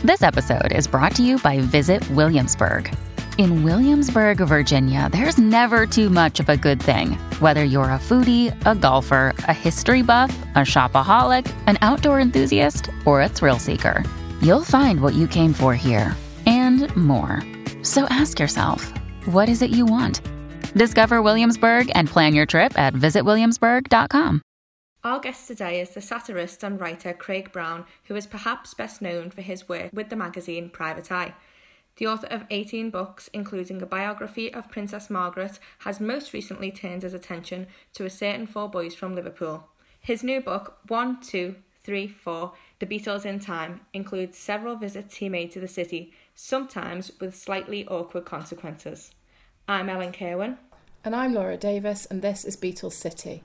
This episode is brought to you by Visit Williamsburg. In Williamsburg, Virginia, there's never too much of a good thing. Whether you're a foodie, a golfer, a history buff, a shopaholic, an outdoor enthusiast, or a thrill seeker, you'll find what you came for here and more. So ask yourself, what is it you want? Discover Williamsburg and plan your trip at visitwilliamsburg.com. Our guest today is the satirist and writer Craig Brown, who is perhaps best known for his work with the magazine Private Eye. The author of 18 books, including a biography of Princess Margaret, has most recently turned his attention to A Certain Four Boys from Liverpool. His new book, 1, 2, 3, 4, The Beatles in Time, includes several visits he made to the city, sometimes with slightly awkward consequences. I'm Ellen Kerwin. And I'm Laura Davis, and this is Beatles City.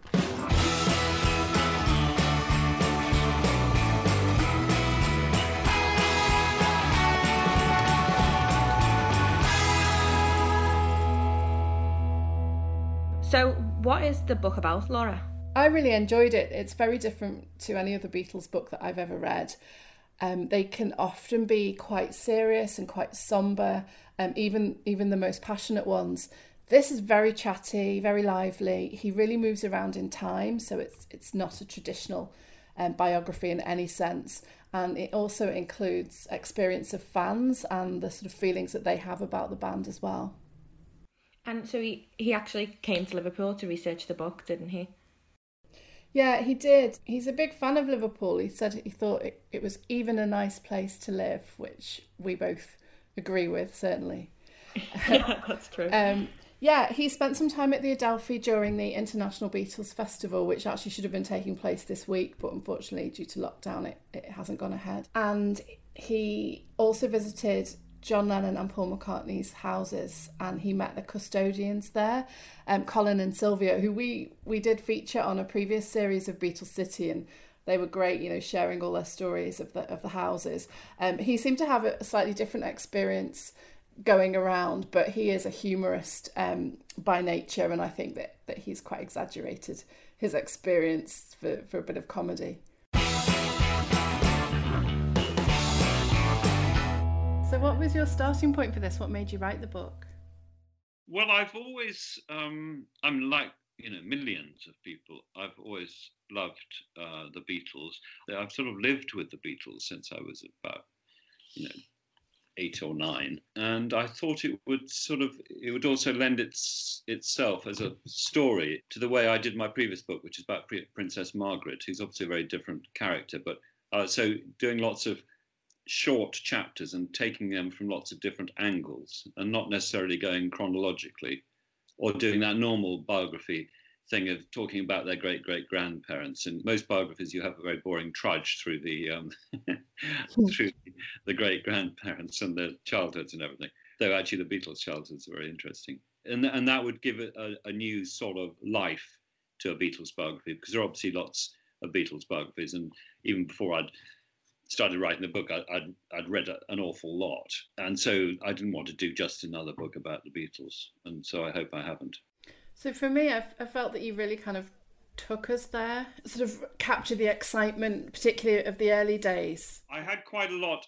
So, what is the book about, Laura? I really enjoyed it. It's very different to any other Beatles book that I've ever read. They can often be quite serious and quite sombre, even the most passionate ones. This is very chatty, very lively. He really moves around in time, so it's not a traditional biography in any sense. And it also includes experience of fans and the sort of feelings that they have about the band as well. And so he actually came to Liverpool to research the book, didn't he? Yeah, he did. He's a big fan of Liverpool. He said he thought it was even a nice place to live, which we both agree with, certainly. Yeah, that's true. Yeah, he spent some time at the Adelphi during the International Beatles Festival, which actually should have been taking place this week, but unfortunately, due to lockdown, it hasn't gone ahead. And he also visited John Lennon and Paul McCartney's houses, and he met the custodians there, Colin and Sylvia, who we did feature on a previous series of Beatles City, and they were great, sharing all their stories of the houses. He seemed to have a slightly different experience going around, but he is a humorist by nature, and I think that he's quite exaggerated his experience for a bit of comedy. So what was your starting point for this? What made you write the book? Well, I've always, I'm like, millions of people, I've always loved the Beatles. I've sort of lived with the Beatles since I was about, 8 or 9. And I thought it would also lend itself as a story to the way I did my previous book, which is about Princess Margaret, who's obviously a very different character. But so doing lots of short chapters and taking them from lots of different angles and not necessarily going chronologically or doing that normal biography thing of talking about their great-great-grandparents. In most biographies, you have a very boring trudge through the through the great-grandparents and their childhoods and everything, though actually the Beatles' childhoods are very interesting. And that would give it a new sort of life to a Beatles biography, because there are obviously lots of Beatles biographies, and even before I'd started writing the book, I'd read an awful lot. And so I didn't want to do just another book about the Beatles. And so I hope I haven't. So for me, I felt that you really kind of took us there, sort of captured the excitement, particularly of the early days. I had quite a lot,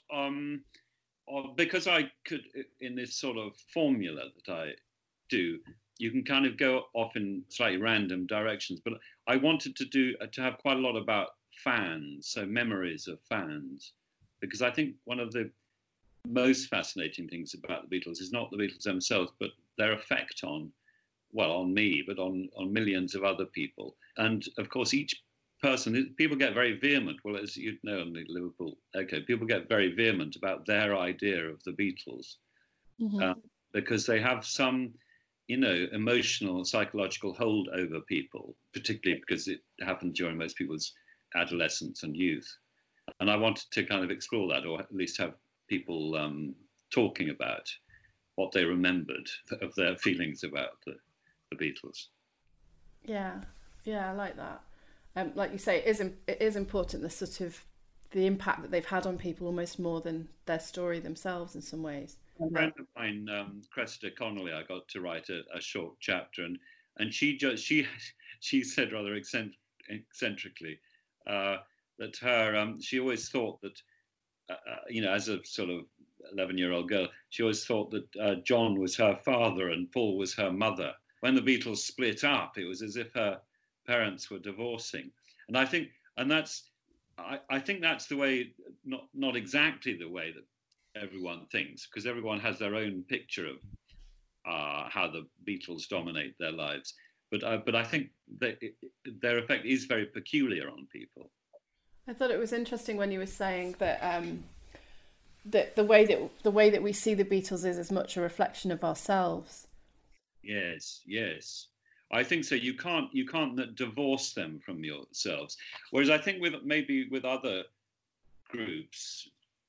because I could, in this sort of formula that I do, you can kind of go off in slightly random directions. But I wanted to have quite a lot about fans, so memories of fans, because I think one of the most fascinating things about the Beatles is not the Beatles themselves, but their effect on me, but on millions of other people. And of course, each person, people get very vehement. Well, as you know, in the Liverpool Echo, people get very vehement about their idea of the Beatles, because they have some, emotional, psychological hold over people, particularly because it happened during most people's adolescence and youth. And I wanted to kind of explore that, or at least have people talking about what they remembered of their feelings about the Beatles. Yeah, I like that. Like you say, it is important, the sort of the impact that they've had on people, almost more than their story themselves in some ways. A friend of mine, Cressida Connolly, I got to write a short chapter, and she said rather eccentrically that her she always thought that as a sort of 11-year-old girl, she always thought that John was her father and Paul was her mother. When the Beatles split up, it was as if her parents were divorcing. And I think that's the way, not exactly the way that everyone thinks, because everyone has their own picture of how the Beatles dominate their lives. But I think that their effect is very peculiar on people. I thought it was interesting when you were saying that that the way that we see the Beatles is as much a reflection of ourselves. Yes. I think so. You can't divorce them from yourselves. Whereas I think with other groups,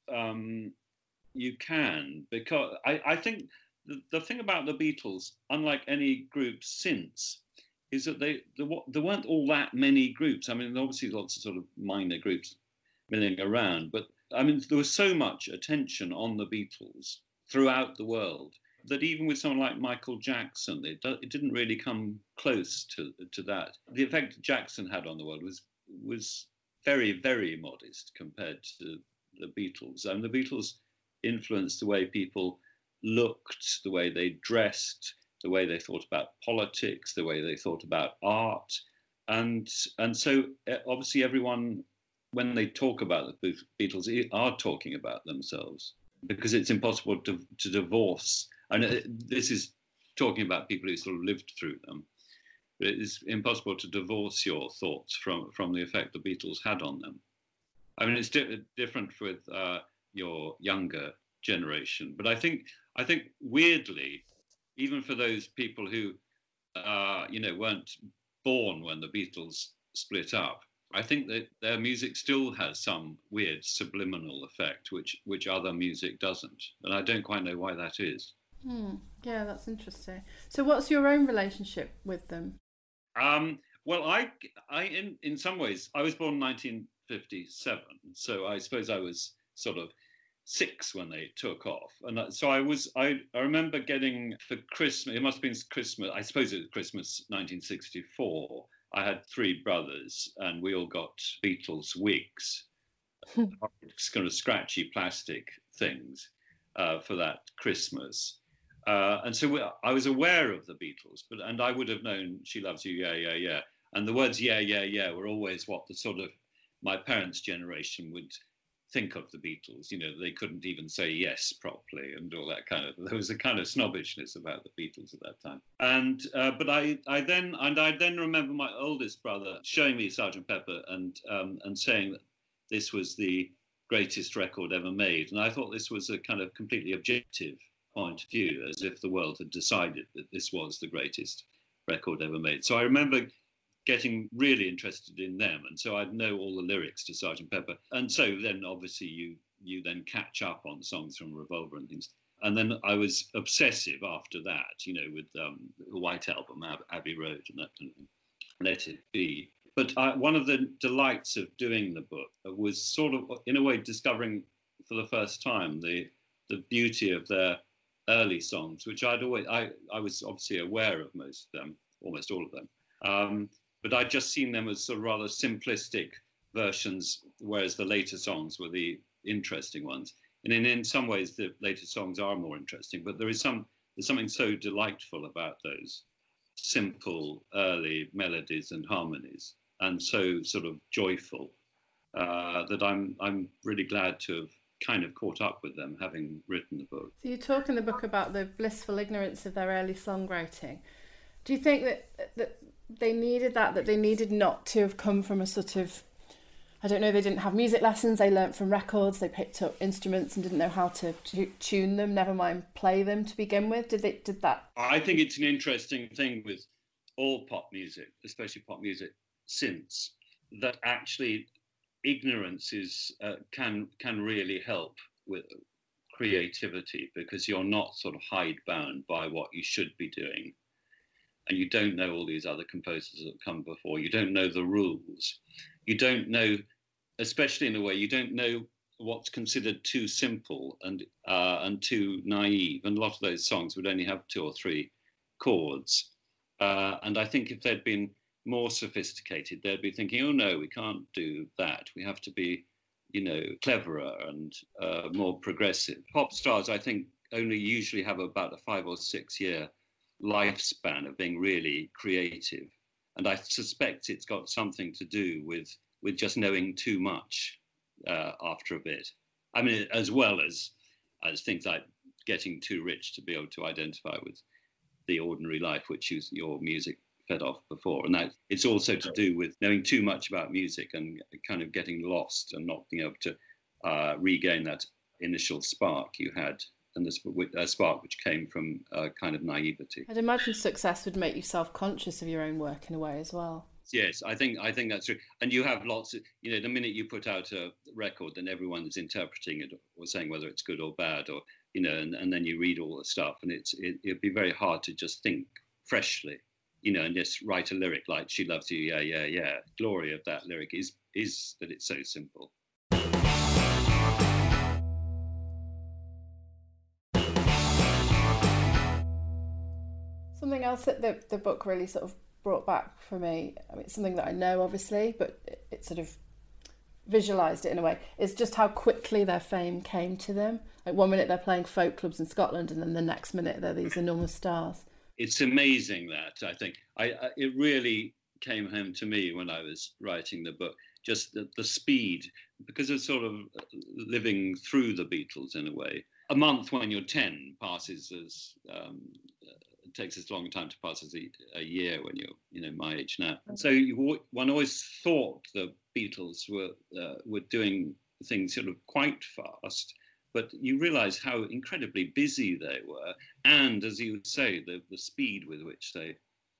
you can, because I think the thing about the Beatles, unlike any group since, is that there weren't all that many groups. I mean, obviously lots of sort of minor groups milling around, but I mean, there was so much attention on the Beatles throughout the world that even with someone like Michael Jackson, it didn't really come close to that. The effect Jackson had on the world was very, very modest compared to the Beatles. And the Beatles influenced the way people looked, the way they dressed, the way they thought about politics, the way they thought about art. And so obviously everyone, when they talk about the Beatles, are talking about themselves, because it's impossible to divorce. And this is talking about people who sort of lived through them. But it is impossible to divorce your thoughts from the effect the Beatles had on them. I mean, it's different with your younger generation. But I think weirdly, even for those people who weren't born when the Beatles split up, I think that their music still has some weird subliminal effect, which other music doesn't. And I don't quite know why that is. Yeah, that's interesting. So what's your own relationship with them? Well, I in some ways, I was born in 1957. So I suppose I was sort of 6 when they took off. And so I remember getting for Christmas, it must have been Christmas, I suppose it was Christmas 1964. I had 3 brothers and we all got Beatles wigs, kind of scratchy plastic things for that Christmas. And so I was aware of the Beatles, and I would have known She Loves You, Yeah, Yeah, Yeah. And the words yeah, yeah, yeah were always what the sort of my parents' generation would think of the Beatles. You know, they couldn't even say yes properly and all that kind of, there was a kind of snobbishness about the Beatles at that time. And but I then remember my oldest brother showing me Sgt. Pepper and saying that this was the greatest record ever made. And I thought this was a kind of completely objective point of view, as if the world had decided that this was the greatest record ever made. So I remember getting really interested in them, and so I'd know all the lyrics to Sgt. Pepper. And so then obviously you then catch up on songs from Revolver and things. And then I was obsessive after that, with the White Album, Abbey Road and that kind of thing, Let It Be. But one of the delights of doing the book was sort of, in a way, discovering for the first time the beauty of their early songs, which I was obviously aware of most of them, almost all of them. But I'd just seen them as sort of rather simplistic versions, whereas the later songs were the interesting ones. And in some ways, the later songs are more interesting, but there's something so delightful about those simple early melodies and harmonies, and so sort of joyful, that I'm really glad to have kind of caught up with them, having written the book. So you talk in the book about the blissful ignorance of their early songwriting. Do you think that they needed that they needed not to have come from a sort of, I don't know, they didn't have music lessons, they learnt from records, they picked up instruments and didn't know how to tune them, never mind play them to begin with? Did that? I think it's an interesting thing with all pop music, especially pop music since, that actually ignorance can really help with creativity, because you're not sort of hidebound by what you should be doing. And you don't know all these other composers that come before. You don't know the rules. You don't know, especially in a way, you don't know what's considered too simple and too naive. And a lot of those songs would only have 2 or 3 chords. And I think if they'd been more sophisticated, they'd be thinking, oh no, we can't do that. We have to be, cleverer and more progressive. Pop stars, I think, only usually have about a 5 or 6 year lifespan of being really creative. And I suspect it's got something to do with just knowing too much after a bit. I mean, as well as things like getting too rich to be able to identify with the ordinary life, which your music fed off before. And that it's also to do with knowing too much about music and kind of getting lost and not being able to regain that initial spark you had, and the spark which came from a kind of naivety. I'd imagine success would make you self-conscious of your own work in a way as well. Yes, I think that's true. And you have lots of, the minute you put out a record, then everyone's interpreting it or saying whether it's good or bad, or, and then you read all the stuff, and it'd be very hard to just think freshly, and just write a lyric like "She loves you, yeah, yeah, yeah." Glory of that lyric is that it's so simple. Something else that the book really sort of brought back for me, I mean, it's something that I know obviously, but it sort of visualised it in a way, is just how quickly their fame came to them. Like one minute they're playing folk clubs in Scotland, and then the next minute they're these enormous stars. It's amazing that, I think. It really came home to me when I was writing the book, just the speed, because of sort of living through the Beatles in a way. A month when you're 10 passes as... it takes as long a time to pass as a year when you're, my age now. So one always thought the Beatles were doing things sort of quite fast, but you realise how incredibly busy they were, and as you would say, the speed with which they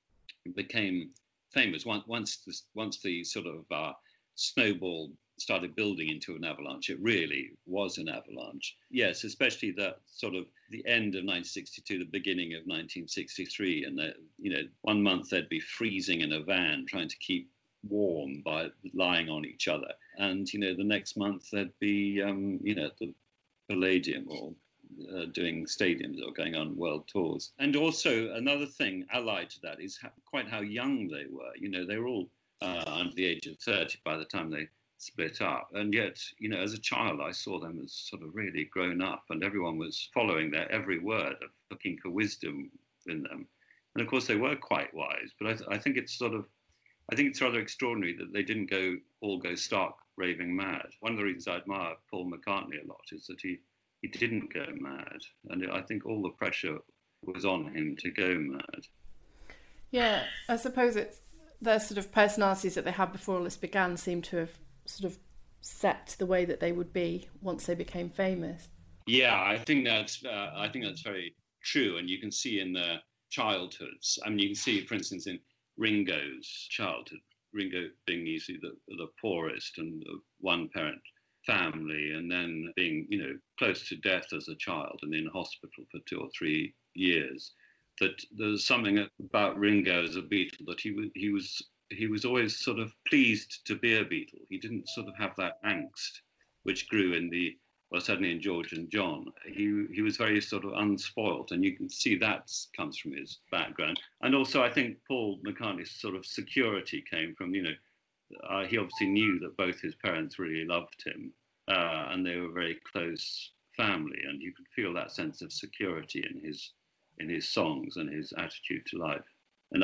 became famous. Once the sort of snowball started building into an avalanche, it really was an avalanche. Yes, especially that sort of the end of 1962, the beginning of 1963, and 1 month they'd be freezing in a van trying to keep warm by lying on each other, and the next month they'd be at the Palladium or doing stadiums or going on world tours. And also another thing allied to that is quite how young they were. They were all under the age of 30 by the time they split up, and yet as a child I saw them as sort of really grown up, and everyone was following their every word, looking for wisdom in them. And of course they were quite wise, but I think it's rather extraordinary that they didn't all go stark raving mad. One of the reasons I admire Paul McCartney a lot is that he didn't go mad, and I think all the pressure was on him to go mad. Yeah, I suppose it's their sort of personalities that they had before all this began seem to have sort of set the way that they would be once they became famous. Yeah, I think that's very true, and you can see in their childhoods. I mean, you can see, for instance, in Ringo's childhood, Ringo being usually the poorest and the one-parent family, and then being close to death as a child and in hospital for 2 or 3 years. That there's something about Ringo as a Beatle that he was always sort of pleased to be a Beatle. He didn't sort of have that angst which grew certainly in George and John. He was very sort of unspoilt, and you can see that comes from his background. And also I think Paul McCartney's sort of security came from, he obviously knew that both his parents really loved him, and they were a very close family, and you could feel that sense of security in his songs and his attitude to life. And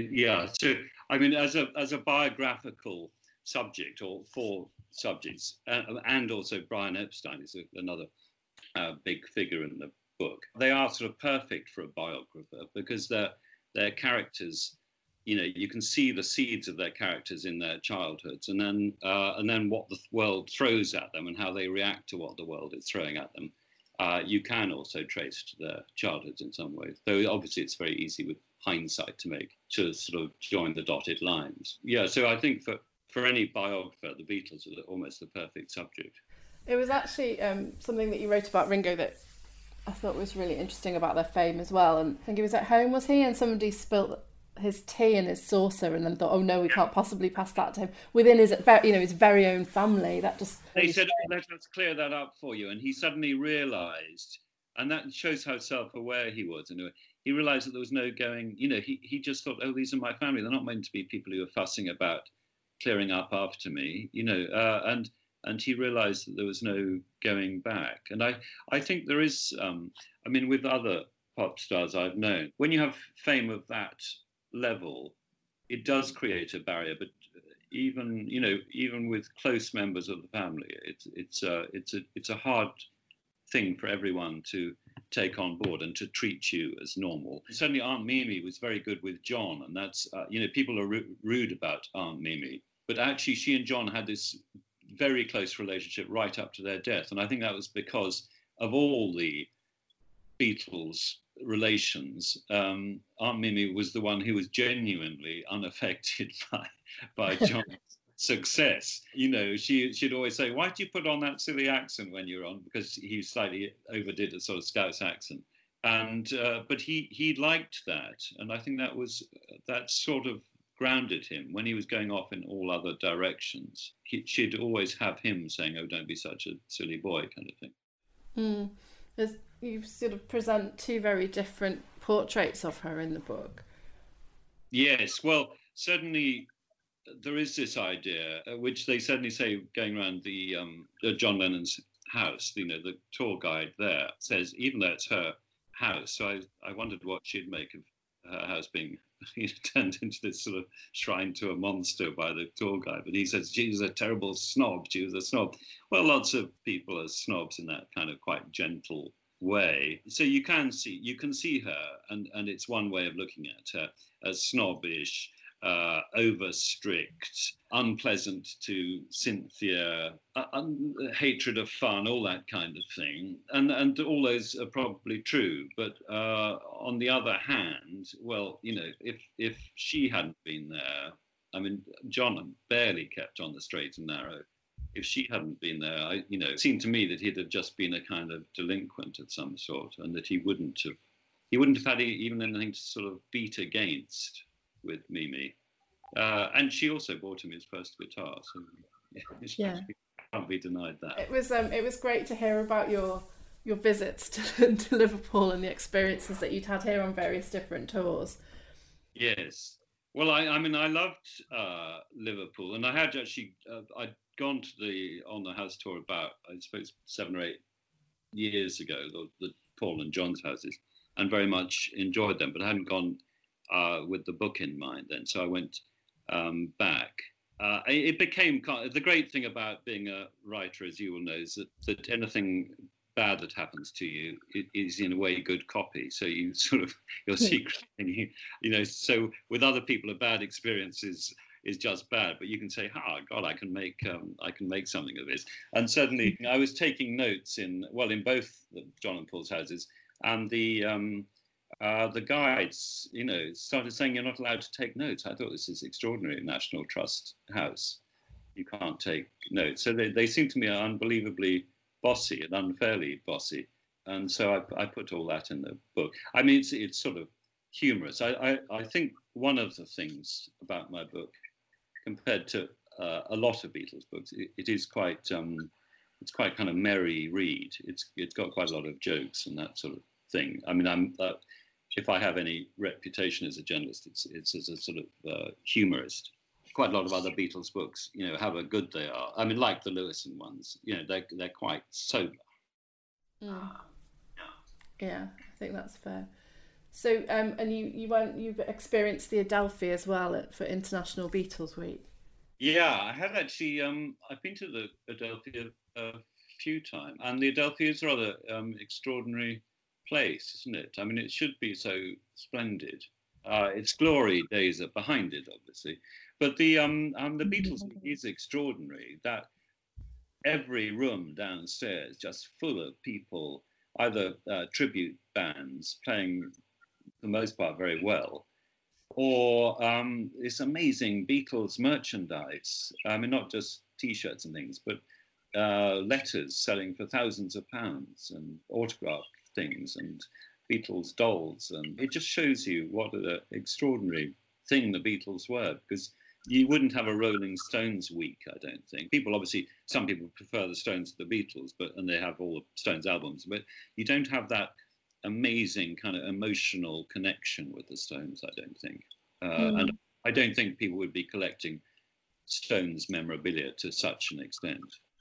so I mean, as a biographical subject, or for subjects, and also Brian Epstein is another big figure in the book. They are sort of perfect for a biographer because their characters, you can see the seeds of their characters in their childhoods, and then what the world throws at them and how they react to what the world is throwing at them. You can also trace to their childhoods in some ways, though obviously it's very easy with hindsight to sort of join the dotted lines. Yeah, so I think for any biographer, the Beatles are almost the perfect subject. It was actually something that you wrote about Ringo that I thought was really interesting about their fame as well. And I think he was at home, was he? And somebody spilt his tea in his saucer, and then thought, "Oh no, we can't possibly pass that to him." Within his very own family, that just they said, "Let's clear that up for you," and he suddenly realised, and that shows how self-aware he was. And he realised that there was no going. He just thought, "Oh, these are my family. They're not meant to be people who are fussing about clearing up after me." And and he realised that there was no going back. And I think there is, I mean, with other pop stars I've known, when you have fame of that level, it does create a barrier. But even with close members of the family, it's a hard thing for everyone to take on board and to treat you as normal. Certainly Aunt Mimi was very good with John, and that's, people are rude about Aunt Mimi, but actually she and John had this very close relationship right up to their death. And I think that was because of all the Beatles relations, Aunt Mimi was the one who was genuinely unaffected by John's success. She'd always say, "Why do you put on that silly accent when you're on?" Because he slightly overdid a sort of Scouse accent, and but he liked that, and I think that sort of grounded him when he was going off in all other directions. She'd always have him saying, "Oh, don't be such a silly boy," kind of thing. You sort of present two very different portraits of her in the book. Yes, well, certainly there is this idea, which they certainly say going around the John Lennon's house. The tour guide there says, even though it's her house. So I wondered what she'd make of her house being turned into this sort of shrine to a monster by the tour guide. But he says she was a terrible snob. She was a snob. Well, lots of people are snobs in that kind of quite gentle way. So you can see her, and it's one way of looking at her, as snobbish, over strict, unpleasant to Cynthia, hatred of fun, all that kind of thing, and all those are probably true. But on the other hand, well, if she hadn't been there, I mean, John barely kept on the straight and narrow. If she hadn't been there, it seemed to me that he'd have just been a kind of delinquent of some sort, and that he wouldn't have had even anything to sort of beat against with Mimi. And she also bought him his first guitar, so yeah. Can't be denied that. It was great to hear about your visits to Liverpool and the experiences that you'd had here on various different tours. Yes. Well, I mean, I loved Liverpool, and I had actually I'd gone on the house tour about, I suppose, 7 or 8 years ago, the Paul and John's houses, and very much enjoyed them, but I hadn't gone with the book in mind then, so I went back. It became the great thing about being a writer, as you will know, is that anything bad that happens to you is in a way good copy. So you sort of, your secret, so with other people, a bad experience is just bad, but you can say, God, I can make something of this. And certainly I was taking notes in both John and Paul's houses, and the guides, started saying you're not allowed to take notes. I thought, this is extraordinary. National Trust house, you can't take notes. So they seem to me unbelievably bossy and unfairly bossy, and so I put all that in the book. I mean, it's sort of humorous. I think one of the things about my book, compared to a lot of Beatles books, it is quite it's quite kind of merry read. It's got quite a lot of jokes and that sort of thing. I mean, if I have any reputation as a journalist, it's as a sort of humorist. Quite a lot of other Beatles books, how good they are. I mean, like the Lewison ones, they're quite sober. Yeah, I think that's fair. So, and you've experienced the Adelphi as well for International Beatles Week. Yeah, I have actually. I've been to the Adelphi a few times, and the Adelphi is a rather extraordinary place, isn't it? I mean, it should be so splendid. Its glory days are behind it, obviously, but the Beatles is extraordinary. That every room downstairs just full of people, either tribute bands playing for the most part very well, or this amazing Beatles merchandise. I mean, not just T-shirts and things, but letters selling for thousands of pounds, and autographed things, and Beatles dolls, and it just shows you what an extraordinary thing the Beatles were, because you wouldn't have a Rolling Stones week, I don't think. Some people prefer the Stones to the Beatles, and they have all the Stones albums, but you don't have that amazing kind of emotional connection with the Stones, I don't think. And I don't think people would be collecting Stones memorabilia to such an extent.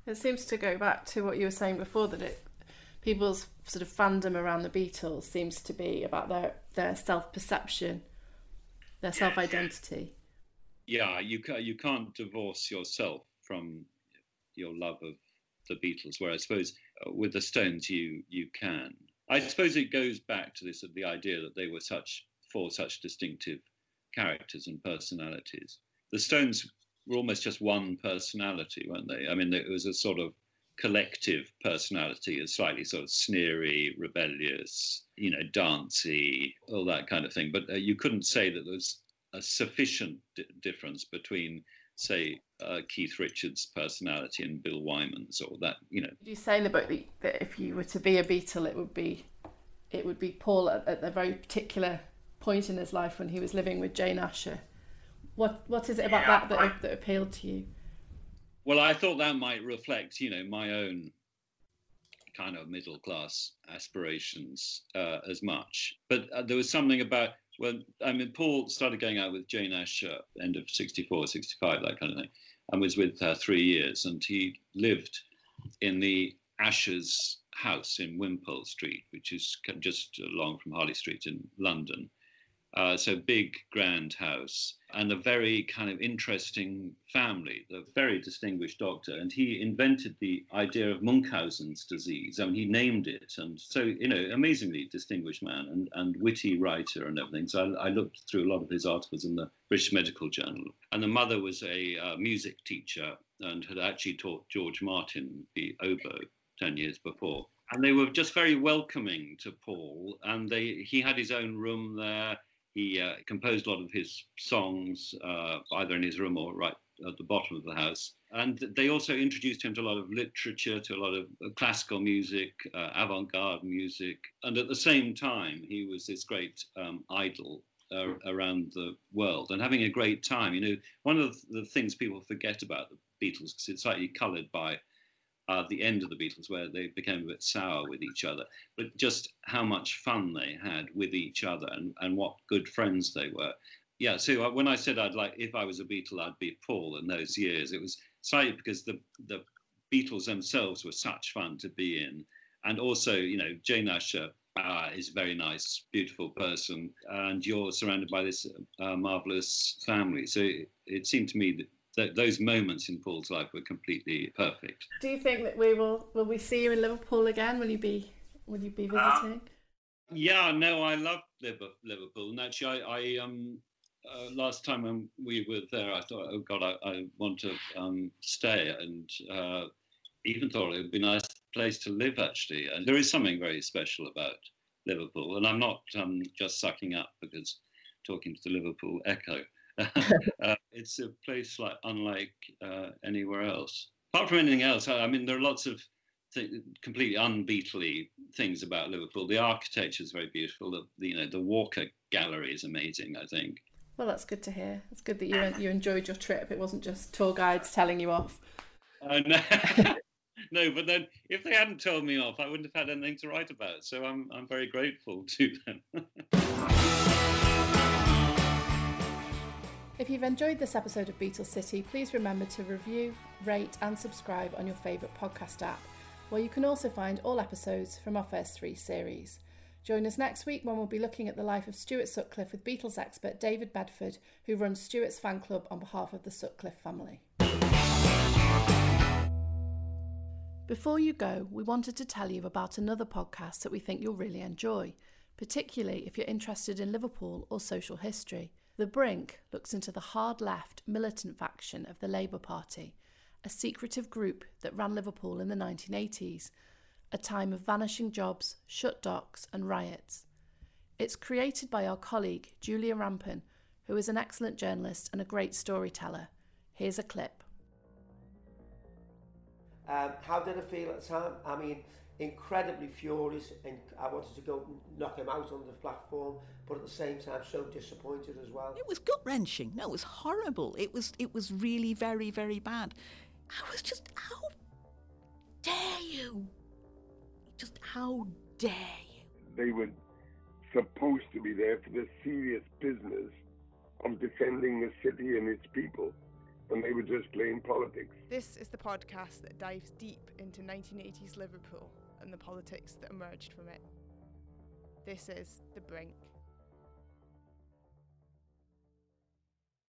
It seems to go back to what you were saying before, that people's sort of fandom around the Beatles seems to be about their self-perception, their self-identity. Yeah, you can't divorce yourself from your love of the Beatles, where I suppose with the Stones you can. I suppose it goes back to the idea that they were four such distinctive characters and personalities. The Stones were almost just one personality, weren't they? I mean, it was a sort of collective personality, a slightly sort of sneery, rebellious, dancey, all that kind of thing. But you couldn't say that there was a sufficient difference between, say, Keith Richards' personality and Bill Wyman's, or that, You say in the book that if you were to be a Beatle, it would be Paul at a very particular point in his life when he was living with Jane Asher. What is it about that appealed to you? Well, I thought that might reflect, my own kind of middle class aspirations as much. But there was something about, Paul started going out with Jane Asher end of 64, 65, that kind of thing, and was with her 3 years. And he lived in the Ashers' house in Wimpole Street, which is just along from Harley Street in London. So big, grand house, and a very kind of interesting family, a very distinguished doctor. And he invented the idea of Munchausen's disease. I mean, he named it. And so, amazingly distinguished man and witty writer and everything. So I looked through a lot of his articles in the British Medical Journal. And the mother was a music teacher and had actually taught George Martin the oboe 10 years before. And they were just very welcoming to Paul. And he had his own room there. He composed a lot of his songs, either in his room or right at the bottom of the house. And they also introduced him to a lot of literature, to a lot of classical music, avant-garde music. And at the same time, he was this great idol around the world and having a great time. One of the things people forget about the Beatles, because it's slightly coloured by the end of the Beatles, where they became a bit sour with each other, but just how much fun they had with each other and what good friends they were. Yeah, so when I said if I was a Beatle, I'd be Paul in those years, it was slightly because the Beatles themselves were such fun to be in. And also, Jane Asher is a very nice, beautiful person, and you're surrounded by this marvellous family. So it seemed to me that those moments in Paul's life were completely perfect. Do you think that will we see you in Liverpool again? Will you be visiting? Yeah, no, I love Liverpool. And actually, I last time when we were there, I thought, oh God, I want to stay, and even thought it would be a nice place to live, actually. And there is something very special about Liverpool, and I'm not just sucking up because talking to the Liverpool Echo. It's a place unlike anywhere else. Apart from anything else, there are lots of completely un-Beatley things about Liverpool. The architecture is very beautiful. The Walker Gallery is amazing, I think. Well, that's good to hear. It's good that you enjoyed your trip. It wasn't just tour guides telling you off. No. No, but then if they hadn't told me off, I wouldn't have had anything to write about. So I'm very grateful to them. If you've enjoyed this episode of Beatles City, please remember to review, rate and subscribe on your favourite podcast app, where you can also find all episodes from our first 3 series. Join us next week when we'll be looking at the life of Stuart Sutcliffe with Beatles expert David Bedford, who runs Stuart's fan club on behalf of the Sutcliffe family. Before you go, we wanted to tell you about another podcast that we think you'll really enjoy, particularly if you're interested in Liverpool or social history. The Brink looks into the hard-left militant faction of the Labour Party, a secretive group that ran Liverpool in the 1980s, a time of vanishing jobs, shut docks and riots. It's created by our colleague Julia Rampin, who is an excellent journalist and a great storyteller. Here's a clip. How did I feel at the time? Incredibly furious, and I wanted to go knock him out on the platform, but at the same time so disappointed as well. It was gut-wrenching. No, it was horrible. It was really very, very bad. I was just, how dare you? Just how dare you? They were supposed to be there for the serious business of defending the city and its people. and they were just playing politics. This is the podcast that dives deep into 1980s Liverpool and the politics that emerged from it. This is The Brink.